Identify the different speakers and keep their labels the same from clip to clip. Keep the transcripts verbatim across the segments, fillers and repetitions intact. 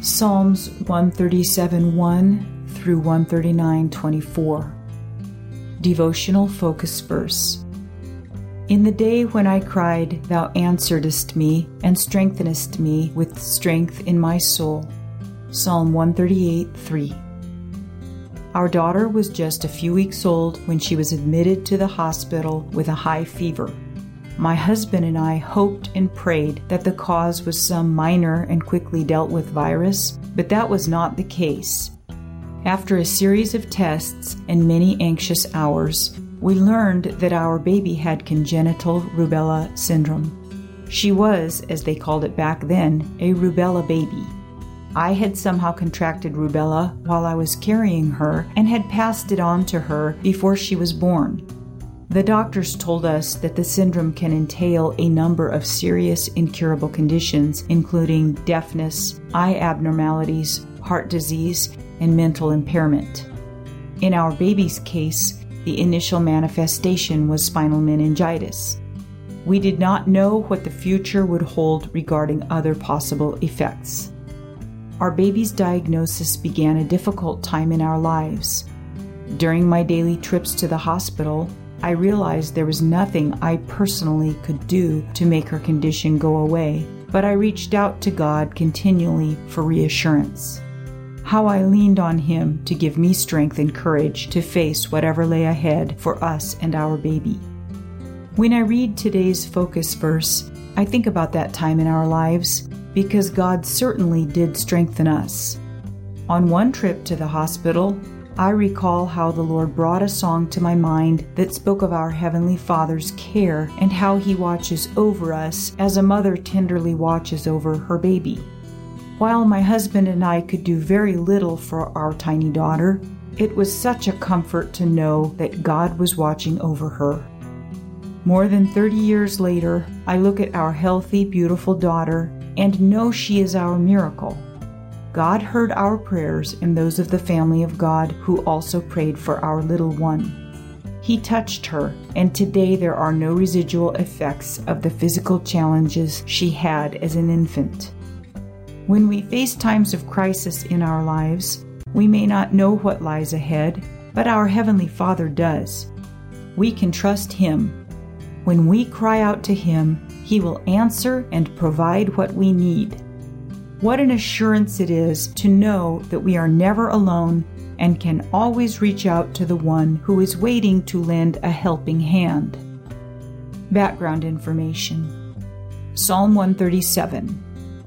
Speaker 1: Psalms one thirty-seven one through one thirty-nine twenty-four. Devotional Focus Verse. In the day when I cried, thou answeredst me, and strengthenest me with strength in my soul. Psalm one thirty-eight three. Our daughter was just a few weeks old when she was admitted to the hospital with a high fever. My husband and I hoped and prayed that the cause was some minor and quickly dealt with virus, but that was not the case. After a series of tests and many anxious hours, we learned that our baby had congenital rubella syndrome. She was, as they called it back then, a rubella baby. I had somehow contracted rubella while I was carrying her and had passed it on to her before she was born. The doctors told us that the syndrome can entail a number of serious incurable conditions, including deafness, eye abnormalities, heart disease, and mental impairment. In our baby's case, the initial manifestation was spinal meningitis. We did not know what the future would hold regarding other possible effects. Our baby's diagnosis began a difficult time in our lives. During my daily trips to the hospital, I realized there was nothing I personally could do to make her condition go away, but I reached out to God continually for reassurance. How I leaned on Him to give me strength and courage to face whatever lay ahead for us and our baby. When I read today's focus verse, I think about that time in our lives because God certainly did strengthen us. On one trip to the hospital, I recall how the Lord brought a song to my mind that spoke of our Heavenly Father's care and how He watches over us as a mother tenderly watches over her baby. While my husband and I could do very little for our tiny daughter, it was such a comfort to know that God was watching over her. More than thirty years later, I look at our healthy, beautiful daughter and know she is our miracle. God heard our prayers and those of the family of God who also prayed for our little one. He touched her, and today there are no residual effects of the physical challenges she had as an infant. When we face times of crisis in our lives, we may not know what lies ahead, but our Heavenly Father does. We can trust Him. When we cry out to Him, He will answer and provide what we need. What an assurance it is to know that we are never alone and can always reach out to the one who is waiting to lend a helping hand. Background information. Psalm one thirty-seven.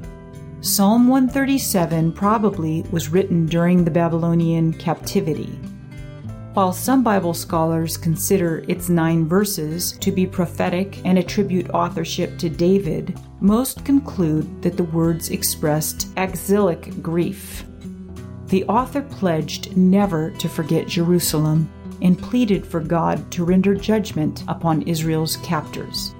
Speaker 1: Psalm one thirty-seven probably was written during the Babylonian captivity. While some Bible scholars consider its nine verses to be prophetic and attribute authorship to David, most conclude that the words expressed exilic grief. The author pledged never to forget Jerusalem and pleaded for God to render judgment upon Israel's captors.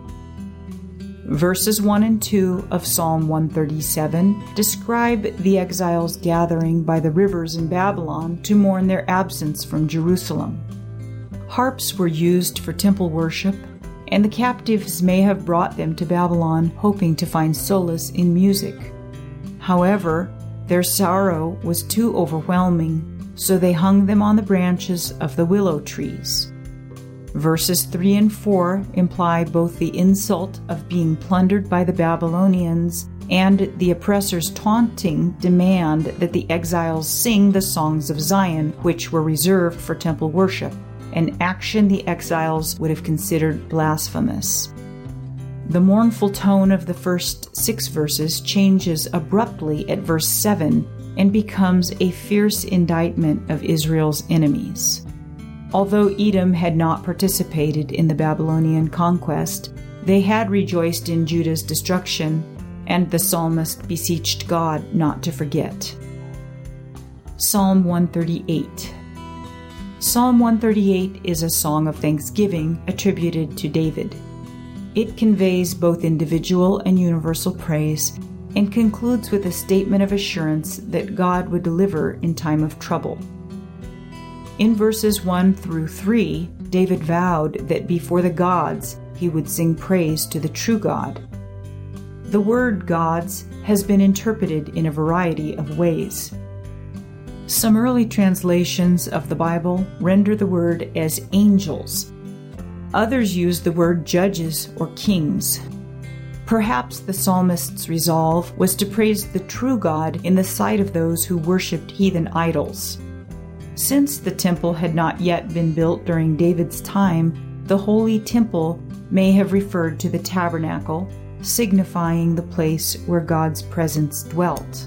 Speaker 1: Verses one and two of Psalm one thirty-seven describe the exiles gathering by the rivers in Babylon to mourn their absence from Jerusalem. Harps were used for temple worship, and the captives may have brought them to Babylon hoping to find solace in music. However, their sorrow was too overwhelming, so they hung them on the branches of the willow trees. Verses three and four imply both the insult of being plundered by the Babylonians and the oppressor's taunting demand that the exiles sing the songs of Zion, which were reserved for temple worship, an action the exiles would have considered blasphemous. The mournful tone of the first six verses changes abruptly at verse seven and becomes a fierce indictment of Israel's enemies. Although Edom had not participated in the Babylonian conquest, they had rejoiced in Judah's destruction, and the psalmist beseeched God not to forget. Psalm one thirty-eight. Psalm one thirty-eight is a song of thanksgiving attributed to David. It conveys both individual and universal praise and concludes with a statement of assurance that God would deliver in time of trouble. In verses one through three, David vowed that before the gods he would sing praise to the true God. The word gods has been interpreted in a variety of ways. Some early translations of the Bible render the word as angels. Others use the word judges or kings. Perhaps the psalmist's resolve was to praise the true God in the sight of those who worshipped heathen idols. Since the temple had not yet been built during David's time, the holy temple may have referred to the tabernacle, signifying the place where God's presence dwelt.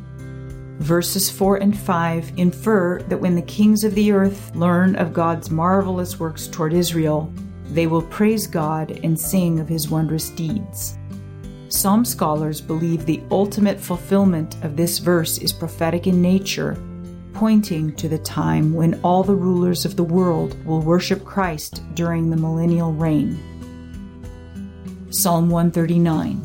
Speaker 1: Verses four and five infer that when the kings of the earth learn of God's marvelous works toward Israel, they will praise God and sing of his wondrous deeds. Some scholars believe the ultimate fulfillment of this verse is prophetic in nature, pointing to the time when all the rulers of the world will worship Christ during the millennial reign. Psalm one thirty-nine.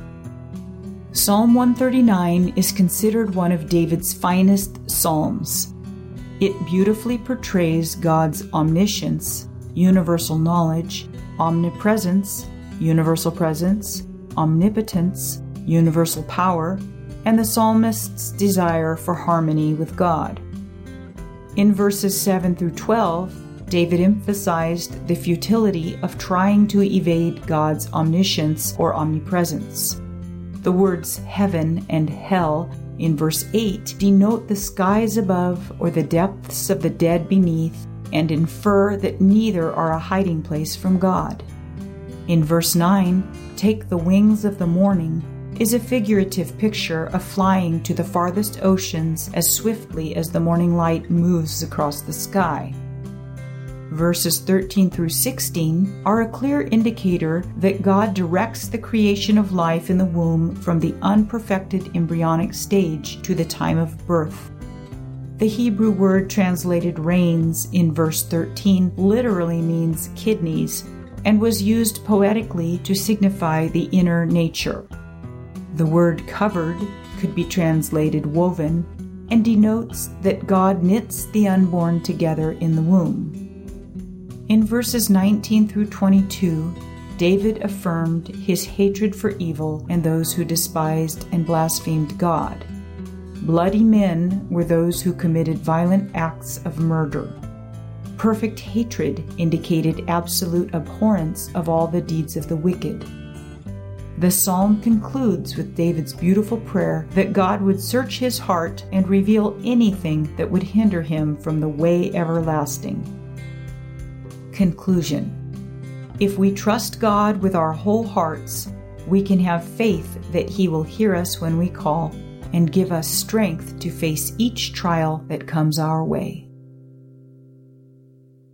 Speaker 1: Psalm one thirty-nine is considered one of David's finest psalms. It beautifully portrays God's omniscience, universal knowledge, omnipresence, universal presence, omnipotence, universal power, and the psalmist's desire for harmony with God. In verses seven through twelve, David emphasized the futility of trying to evade God's omniscience or omnipresence. The words heaven and hell in verse eight denote the skies above or the depths of the dead beneath and infer that neither are a hiding place from God. In verse nine, take the wings of the morning is a figurative picture of flying to the farthest oceans as swiftly as the morning light moves across the sky. Verses thirteen through sixteen are a clear indicator that God directs the creation of life in the womb from the unperfected embryonic stage to the time of birth. The Hebrew word translated reins in verse thirteen literally means kidneys and was used poetically to signify the inner nature. The word covered could be translated woven and denotes that God knits the unborn together in the womb. In verses nineteen through twenty-two, David affirmed his hatred for evil and those who despised and blasphemed God. Bloody men were those who committed violent acts of murder. Perfect hatred indicated absolute abhorrence of all the deeds of the wicked. The psalm concludes with David's beautiful prayer that God would search his heart and reveal anything that would hinder him from the way everlasting. Conclusion. If we trust God with our whole hearts, we can have faith that He will hear us when we call and give us strength to face each trial that comes our way.